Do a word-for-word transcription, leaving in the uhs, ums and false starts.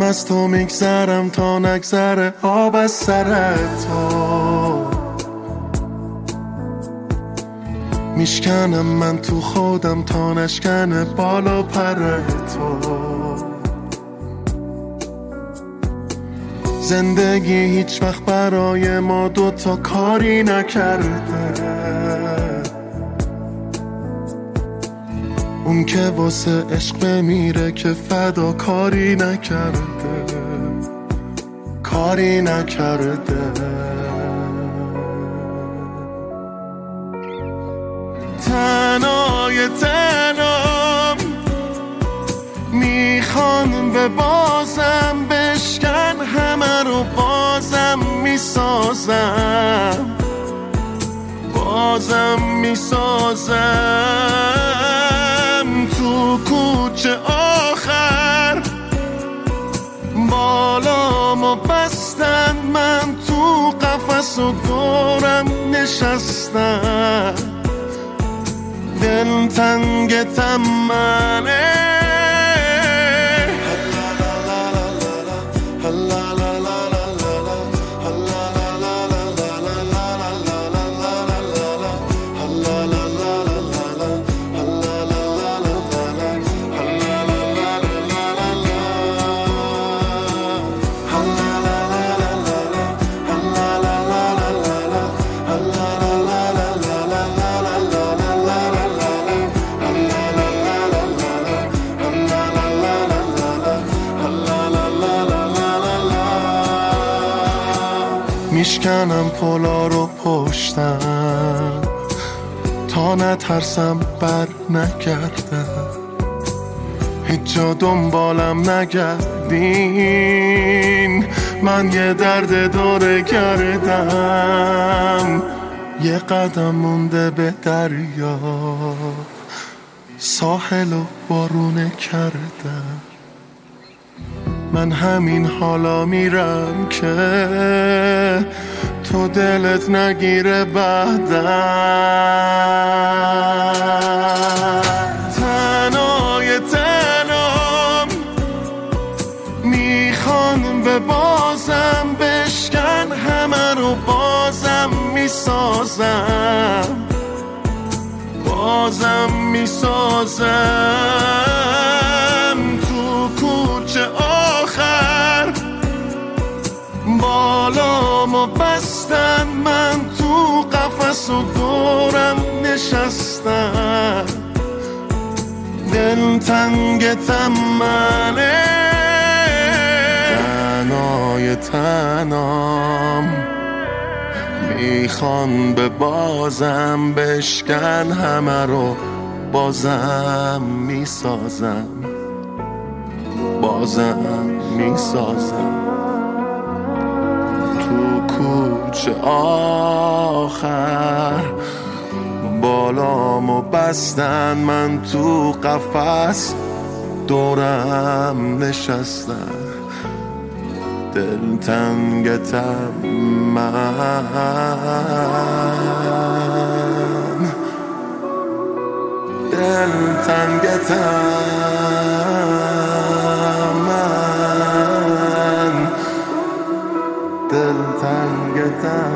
از تو میگذرم تا نگذره آب از سر تو. میشکنم من تو خودم تا نشکنه بالا پر تو. زندگی هیچ وقت برای ما دوتا کاری نکرده، اون که واسه عشق بمیره که فدا کاری نکرده، کاری نکرده. تنهای تنام میخوان به بازم بشکن، همه رو بازم میسازم، بازم میسازم. تو کوچه آخر بالامو بستن، من تو قفس و دورم نشستم. دل تنگ تمنه میشکنم پلا رو پشتم تا نترسم بر نگردم. هیچ جا دنبالم نگردین، من یه درد داره کردم. یه قدم مونده به دریا، ساحل و بارونه کردم. من همین حالا میرم که تو دلت نگیره بعدم. تنهای تنام میخوان به بازم بشکن، همه رو بازم میسازم، بازم میسازم. تو کوچه آخر بالامو بستن، من تو قفس و دورم نشستم. دل تنگ تمنه تنهای تنام میخوان به بازم بشکن، همه رو بازم میسازم، بازم میسازم. تو کوچه آخر بالامو بستن، من تو قفس دورم نشستم. دل تنگ تمام، دل تنگ تمام، دل تنگ تمام.